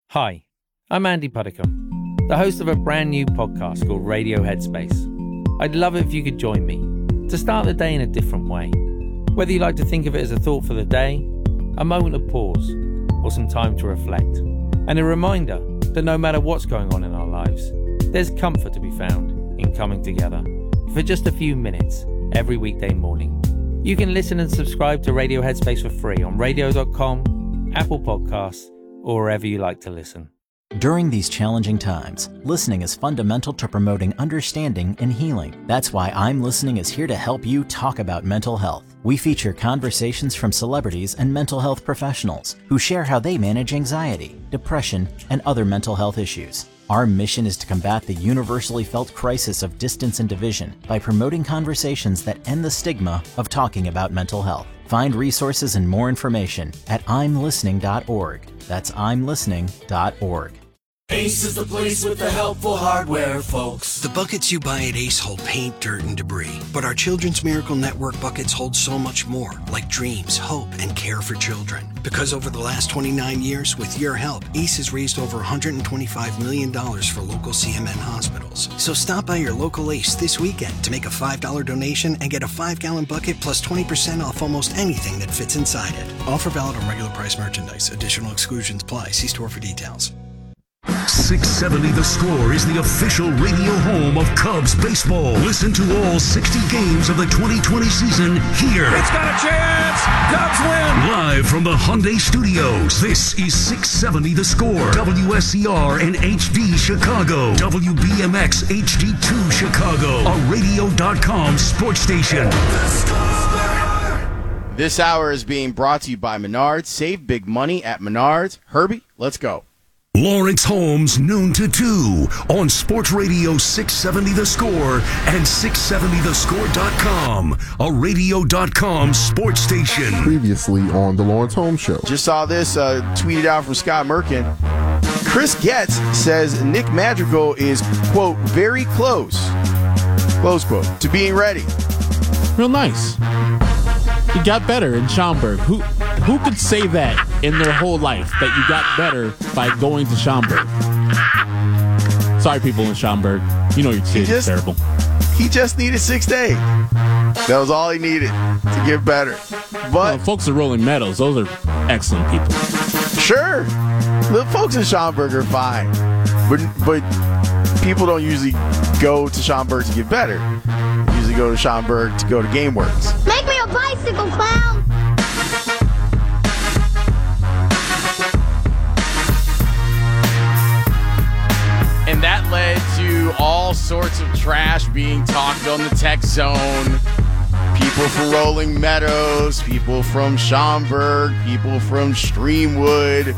Hi, I'm Andy Puddicombe, the host of a brand new podcast called Radio Headspace. I'd love it if you could join me to start the day in a different way. Whether you like to think of it as a thought for the day, a moment of pause, or some time to reflect. And a reminder that no matter what's going on in our lives, there's comfort to be found in coming together for just a few minutes every weekday morning. You can listen and subscribe to Radio Headspace for free on radio.com, Apple Podcasts, or wherever you like to listen. During these challenging times, listening is fundamental to promoting understanding and healing. That's why I'm Listening is here to help you talk about mental health. We feature conversations from celebrities and mental health professionals who share how they manage anxiety, depression, and other mental health issues. Our mission is to combat the universally felt crisis of distance and division by promoting conversations that end the stigma of talking about mental health. Find resources and more information at imlistening.org. That's imlistening.org. Ace is the place with the helpful hardware, folks. The buckets you buy at Ace hold paint, dirt, and debris. But our Children's Miracle Network buckets hold so much more, like dreams, hope, and care for children. Because over the last 29 years, with your help, Ace has raised over $125 million for local CMN hospitals. So stop by your local Ace this weekend to make a $5 donation and get a 5-gallon bucket plus 20% off almost anything that fits inside it. Offer valid on regular price merchandise. Additional exclusions apply. See store for details. 670 The Score is the official radio home of Cubs baseball. Listen to all 60 games of the 2020 season here. It's got a chance! Cubs win! Live from the Hyundai Studios, this is 670 The Score. WSCR and HD Chicago. WBMX HD2 Chicago. A radio.com sports station. This hour is being brought to you by Menards. Save big money at Menards. Herbie, let's go. Lawrence Holmes, noon to 2 on Sports Radio 670 The Score and 670thescore.com, a radio.com sports station. Previously on The Lawrence Holmes Show. Just saw this tweeted out from Scott Merkin. Chris Getz says Nick Madrigal is, quote, very close, close quote, to being ready. Real nice. He got better in Schaumburg. Who could say that in their whole life, that you got better by going to Schaumburg? Sorry, people in Schaumburg. You know your kid is terrible. He just needed 6 to 8. That was all he needed to get better. But folks at Rolling Meadows, those are excellent people. Sure. The folks in Schaumburg are fine. But people don't usually go to Schaumburg to get better. They usually go to Schaumburg to go to GameWorks. Make me a bicycle, clown! And that led to all sorts of trash being talked on the text zone. People from Rolling Meadows, people from Schaumburg, people from Streamwood,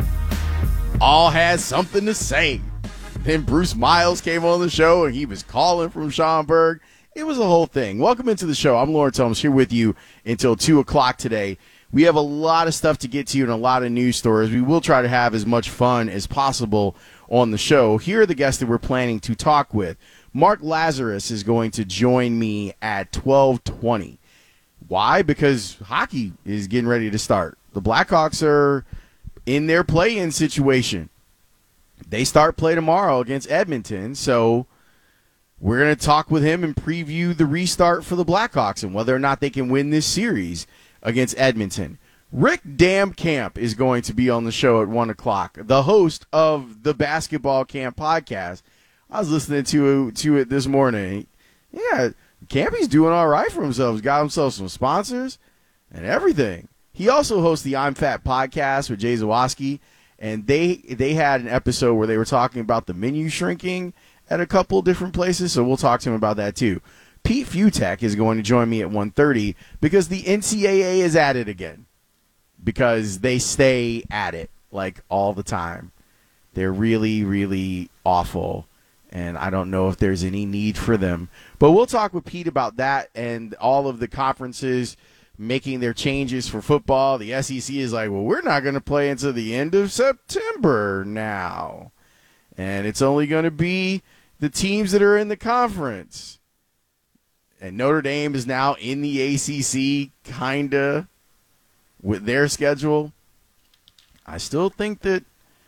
all had something to say. Then Bruce Miles came on the show and he was calling from Schaumburg. It was a whole thing. Welcome into the show. I'm Lawrence Holmes here with you until 2 o'clock today. We have a lot of stuff to get to and a lot of news stories. We will try to have as much fun as possible on the show. Here are the guests that we're planning to talk with. Mark Lazarus is going to join me at 12:20. Why? Because hockey is getting ready to start. The Blackhawks are in their play-in situation. They start play tomorrow against Edmonton, so we're going to talk with him and preview the restart for the Blackhawks and whether or not they can win this series against Edmonton. Rick Damkamp is going to be on the show at 1 o'clock, the host of the Basketball Camp podcast. I was listening to it this morning. Yeah, Campy's doing all right for himself. He's got himself some sponsors and everything. He also hosts the I'm Fat podcast with Jay Zawoski, and they had an episode where they were talking about the menu shrinking at a couple different places, so we'll talk to him about that too. Pete Futek is going to join me at 1:30 because the NCAA is at it again. Because they stay at it, like, all the time. They're really, really awful, and I don't know if there's any need for them. But we'll talk with Pete about that and all of the conferences making their changes for football. The SEC is like, well, we're not going to play until the end of September now. And it's only going to be the teams that are in the conference. And Notre Dame is now in the ACC, kind of, with their schedule. I still think that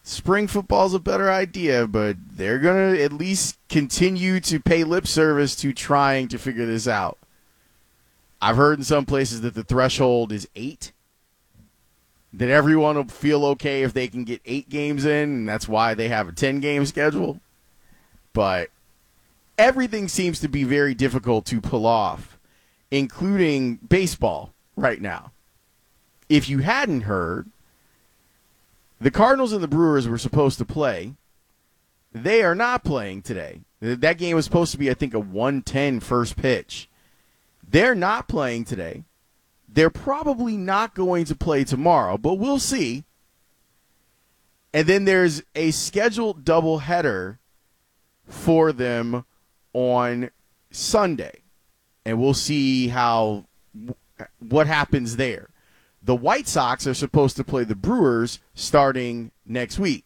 spring football's a better idea, but they're going to at least continue to pay lip service to trying to figure this out. I've heard in some places that the threshold is 8, that everyone will feel okay if they can get 8 games in, and that's why they have a 10-game schedule. But everything seems to be very difficult to pull off, including baseball right now. If you hadn't heard, the Cardinals and the Brewers were supposed to play. They are not playing today. That game was supposed to be, I think, a 1:10 first pitch. They're not playing today. They're probably not going to play tomorrow, but we'll see. And then there's a scheduled doubleheader for them on Sunday, and we'll see what happens there. The White Sox are supposed to play the Brewers starting next week.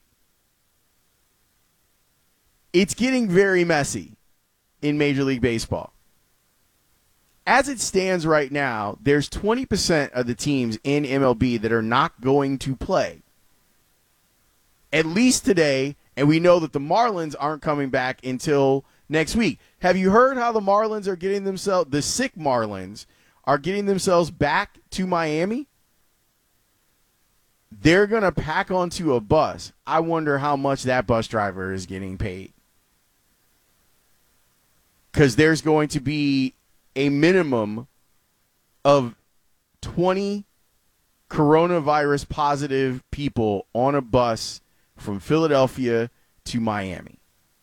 It's getting very messy in Major League Baseball. As it stands right now, there's 20% of the teams in MLB that are not going to play, at least today, and we know that the Marlins aren't coming back until next week. Have you heard how the Marlins are getting themselves, the sick Marlins, are getting themselves back to Miami? They're going to pack onto a bus. I wonder how much that bus driver is getting paid. Because there's going to be a minimum of 20 coronavirus positive people on a bus from Philadelphia to Miami.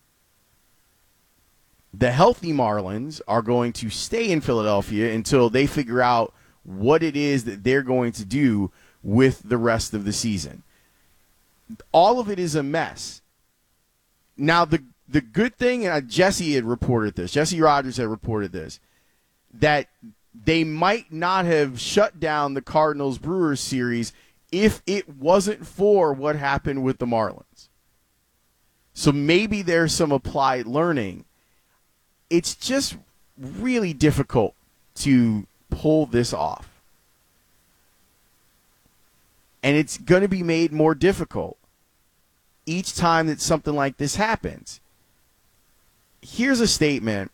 The healthy Marlins are going to stay in Philadelphia until they figure out what it is that they're going to do with the rest of the season. All of it is a mess. Now, the good thing, and Jesse had reported this, Jesse Rogers had reported this, that they might not have shut down the Cardinals-Brewers series if it wasn't for what happened with the Marlins. So maybe there's some applied learning. It's just really difficult to pull this off. And it's going to be made more difficult each time that something like this happens. Here's a statement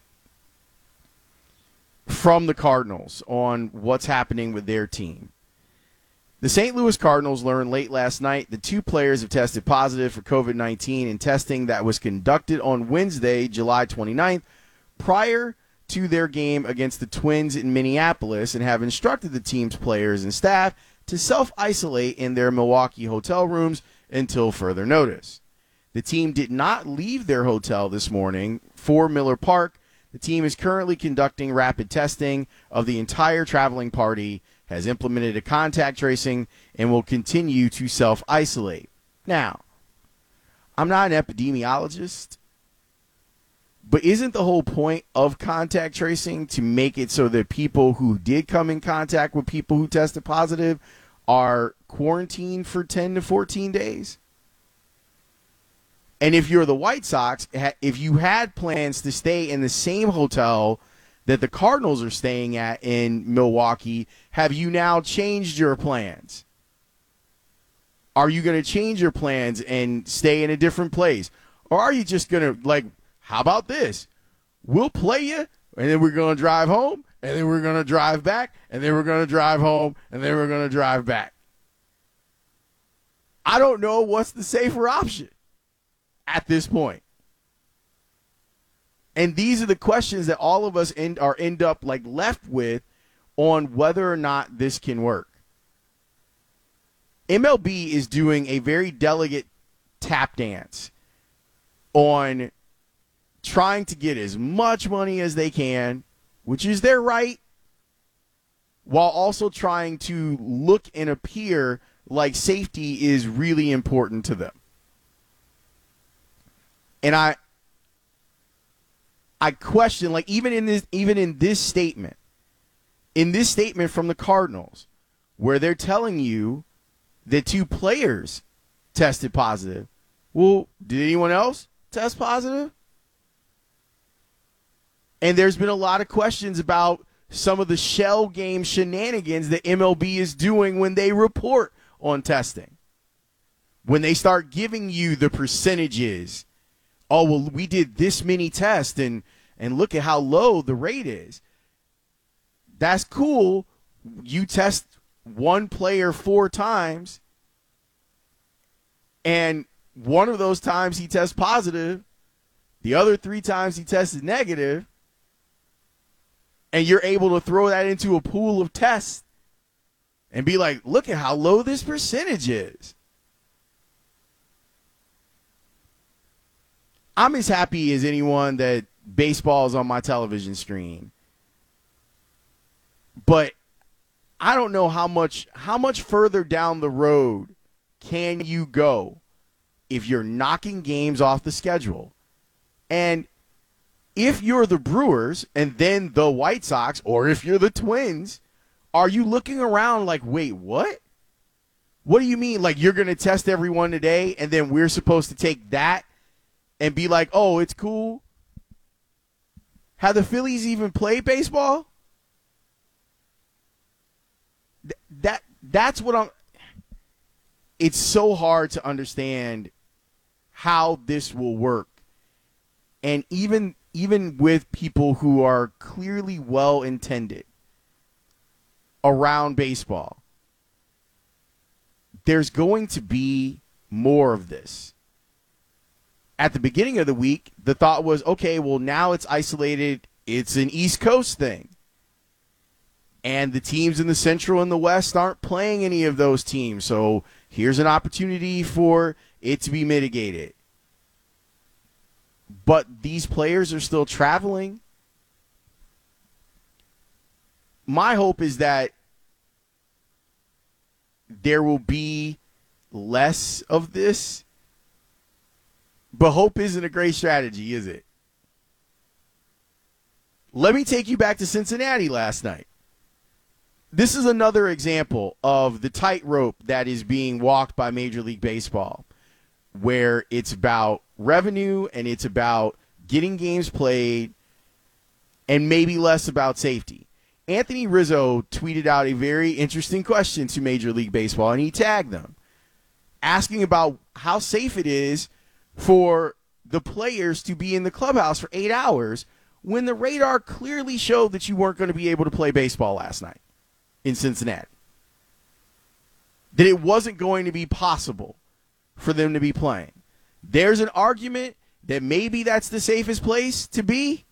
from the Cardinals on what's happening with their team. The St. Louis Cardinals learned late last night that 2 players have tested positive for COVID-19 in testing that was conducted on Wednesday, July 29th, prior to their game against the Twins in Minneapolis, and have instructed the team's players and staff to self-isolate in their Milwaukee hotel rooms until further notice. The team did not leave their hotel this morning for Miller Park. The team is currently conducting rapid testing of the entire traveling party, has implemented a contact tracing, and will continue to self-isolate. Now, I'm not an epidemiologist, but isn't the whole point of contact tracing to make it so that people who did come in contact with people who tested positive are quarantined for 10 to 14 days? And if you're the White Sox, if you had plans to stay in the same hotel that the Cardinals are staying at in Milwaukee, have you now changed your plans? Are you going to change your plans and stay in a different place? Or are you just going to, how about this? We'll play you, and then we're going to drive home, and then we're going to drive back, and then we're going to drive home, and then we're going to drive back. I don't know what's the safer option at this point. And these are the questions that all of us end up left with on whether or not this can work. MLB is doing a very delicate tap dance on trying to get as much money as they can, which is their right, while also trying to look and appear like safety is really important to them. And I question, even in this statement from the Cardinals, where they're telling you that 2 players tested positive. Well, did anyone else test positive? And there's been a lot of questions about some of the shell game shenanigans that MLB is doing when they report on testing. When they start giving you the percentages, oh, well, we did this many tests and look at how low the rate is. That's cool. You test one player 4 times, and one of those times he tests positive, the other 3 times he tested negative, and you're able to throw that into a pool of tests and be like, look at how low this percentage is. I'm as happy as anyone that baseball is on my television screen. But I don't know how much further down the road can you go if you're knocking games off the schedule. And if you're the Brewers and then the White Sox, or if you're the Twins, are you looking around like, wait, what? What do you mean? Like, you're going to test everyone today and then we're supposed to take that and be like, oh, it's cool? Have the Phillies even played baseball? That's what it's so hard to understand how this will work. And even with people who are clearly well-intended around baseball, there's going to be more of this. At the beginning of the week, the thought was, okay, well, now it's isolated. It's an East Coast thing. And the teams in the Central and the West aren't playing any of those teams. So here's an opportunity for it to be mitigated. But these players are still traveling. My hope is that there will be less of this. But hope isn't a great strategy, is it? Let me take you back to Cincinnati last night. This is another example of the tightrope that is being walked by Major League Baseball, where it's about revenue and it's about getting games played and maybe less about safety. Anthony Rizzo tweeted out a very interesting question to Major League Baseball, and he tagged them, asking about how safe it is for the players to be in the clubhouse for 8 hours when the radar clearly showed that you weren't going to be able to play baseball last night in Cincinnati. That it wasn't going to be possible for them to be playing. There's an argument that maybe that's the safest place to be.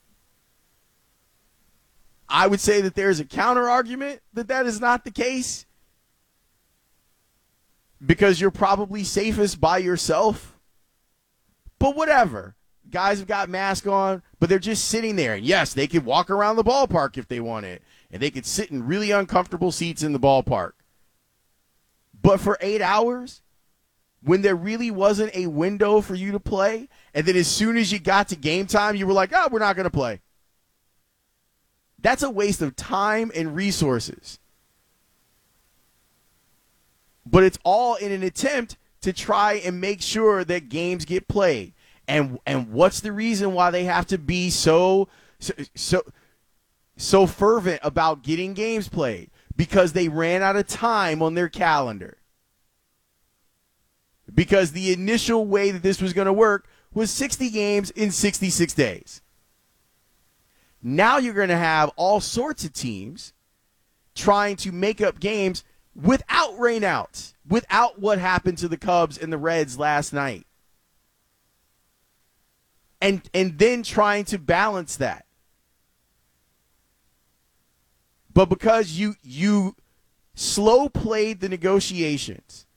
I would say that there's a counter argument that that is not the case, because you're probably safest by yourself. But whatever. Guys have got masks on, but they're just sitting there. And yes, they could walk around the ballpark if they wanted, and they could sit in really uncomfortable seats in the ballpark. But for 8 hours, when there really wasn't a window for you to play, and then as soon as you got to game time, you were like, oh, we're not going to play. That's a waste of time and resources. But it's all in an attempt to try and make sure that games get played. And what's the reason why they have to be so fervent about getting games played? Because they ran out of time on their calendar. Because the initial way that this was going to work was 60 games in 66 days. Now you're going to have all sorts of teams trying to make up games without rainouts, without what happened to the Cubs and the Reds last night. And then trying to balance that. But because you slow played the negotiations,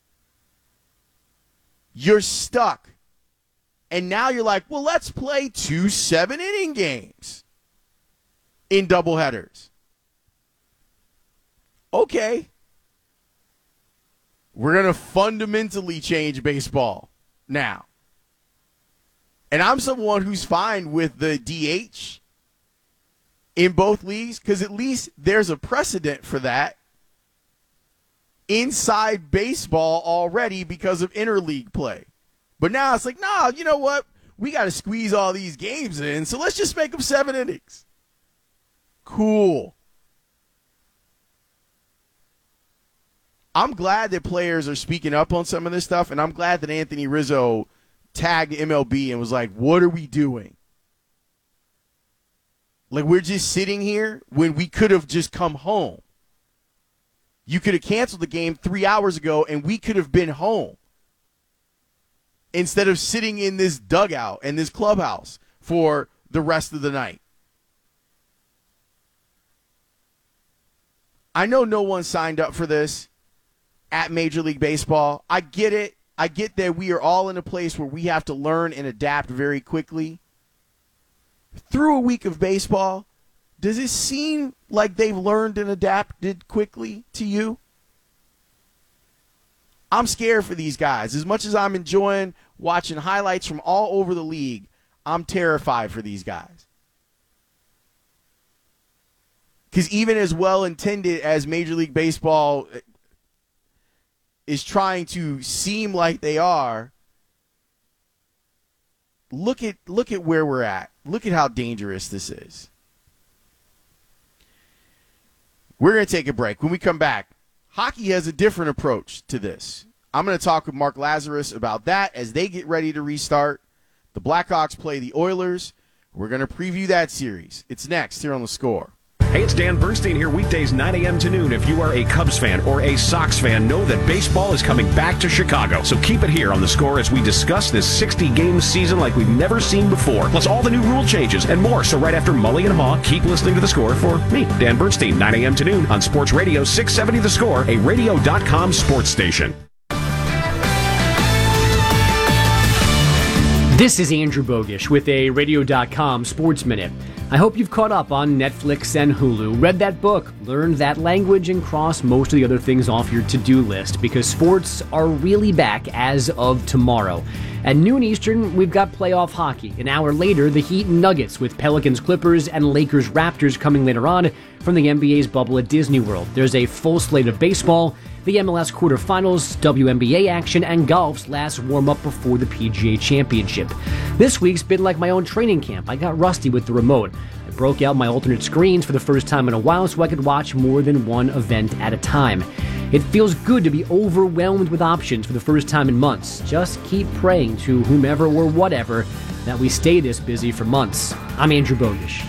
you're stuck. And now you're like, well, let's play 2 7-inning games in doubleheaders. Okay. We're going to fundamentally change baseball now. And I'm someone who's fine with the DH in both leagues, because at least there's a precedent for that inside baseball already because of interleague play. But now it's like, no, you know what? We got to squeeze all these games in, so let's just make them 7 innings. Cool. I'm glad that players are speaking up on some of this stuff, and I'm glad that Anthony Rizzo tagged MLB and was like, what are we doing? Like, we're just sitting here when we could have just come home. You could have canceled the game 3 hours ago, and we could have been home instead of sitting in this dugout and this clubhouse for the rest of the night. I know no one signed up for this at Major League Baseball. I get it. I get that we are all in a place where we have to learn and adapt very quickly. Through a week of baseball, does it seem like they've learned and adapted quickly to you? I'm scared for these guys. As much as I'm enjoying watching highlights from all over the league, I'm terrified for these guys. Because even as well-intended as Major League Baseball is trying to seem like they are, look at where we're at. Look at how dangerous this is. We're going to take a break. When we come back, hockey has a different approach to this. I'm going to talk with Mark Lazarus about that as they get ready to restart. The Blackhawks play the Oilers. We're going to preview that series. It's next here on The Score. Hey, it's Dan Bernstein here, weekdays 9 a.m. to noon. If you are a Cubs fan or a Sox fan, know that baseball is coming back to Chicago. So keep it here on The Score as we discuss this 60-game season like we've never seen before, plus all the new rule changes and more. So right after Mully and Haw, keep listening to The Score for me, Dan Bernstein, 9 a.m. to noon on Sports Radio 670 The Score, a radio.com sports station. This is Andrew Bogish with a radio.com Sports Minute. I hope you've caught up on Netflix and Hulu, read that book, learned that language, and crossed most of the other things off your to-do list, because sports are really back as of tomorrow. At noon Eastern, we've got playoff hockey. An hour later, the Heat and Nuggets with Pelicans Clippers and Lakers Raptors coming later on from the NBA's bubble at Disney World. There's a full slate of baseball, the MLS quarterfinals, WNBA action, and golf's last warm-up before the PGA Championship. This week's been like my own training camp. I got rusty with the remote. I broke out my alternate screens for the first time in a while so I could watch more than one event at a time. It feels good to be overwhelmed with options for the first time in months. Just keep praying to whomever or whatever that we stay this busy for months. I'm Andrew Bogish.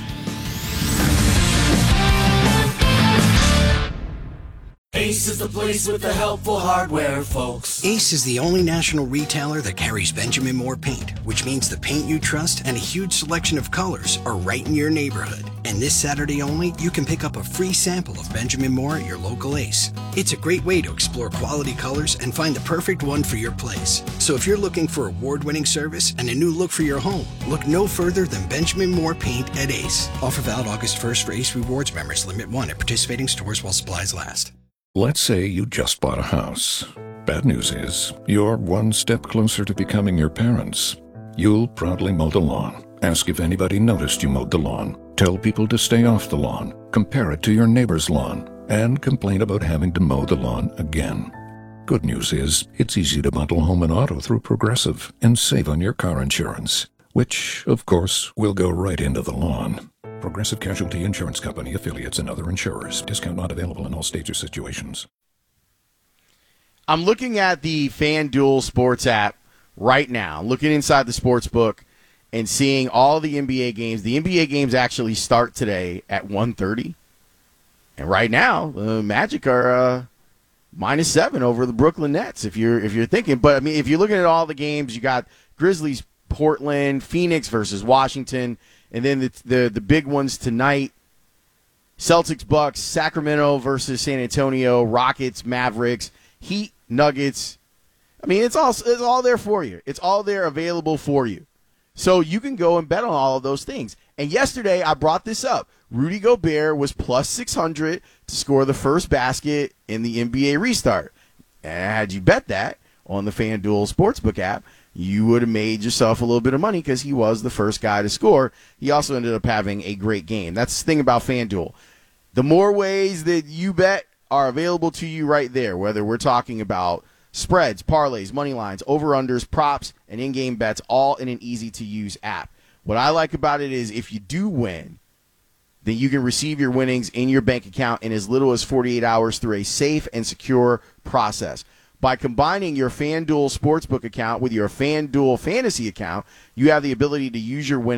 Ace is the place with the helpful hardware, folks. Ace is the only national retailer that carries Benjamin Moore paint, which means the paint you trust and a huge selection of colors are right in your neighborhood. And this Saturday only, you can pick up a free sample of Benjamin Moore at your local Ace. It's a great way to explore quality colors and find the perfect one for your place. So if you're looking for award-winning service and a new look for your home, look no further than Benjamin Moore paint at Ace. Offer valid August 1st for Ace Rewards members. Limit 1 at participating stores while supplies last. Let's say you just bought a house. Bad news is, you're one step closer to becoming your parents. You'll proudly mow the lawn. Ask if anybody noticed you mowed the lawn. Tell people to stay off the lawn. Compare it to your neighbor's lawn. And complain about having to mow the lawn again. Good news is, it's easy to bundle home and auto through Progressive and save on your car insurance, which, of course, will go right into the lawn. Progressive Casualty Insurance Company, affiliates, and other insurers. Discount not available in all states or situations. I'm looking at the FanDuel Sports app right now, looking inside the sports book and seeing all the NBA games. The NBA games actually start today at 1:30. And right now, the Magic are -7 over the Brooklyn Nets, if you're thinking. But, I mean, if you're looking at all the games, you got Grizzlies, Portland, Phoenix versus Washington, and then the big ones tonight, Celtics, Bucks, Sacramento versus San Antonio, Rockets, Mavericks, Heat, Nuggets. I mean, it's all there for you. It's all there available for you. So you can go and bet on all of those things. And yesterday I brought this up. Rudy Gobert was plus 600 to score the first basket in the NBA restart. And had you bet that on the FanDuel Sportsbook app, you would have made yourself a little bit of money because he was the first guy to score. He also ended up having a great game. That's the thing about FanDuel. The more ways that you bet are available to you right there, whether we're talking about spreads, parlays, money lines, over-unders, props, and in-game bets, all in an easy-to-use app. What I like about it is if you do win, then you can receive your winnings in your bank account in as little as 48 hours through a safe and secure process. By combining your FanDuel Sportsbook account with your FanDuel Fantasy account, you have the ability to use your winnings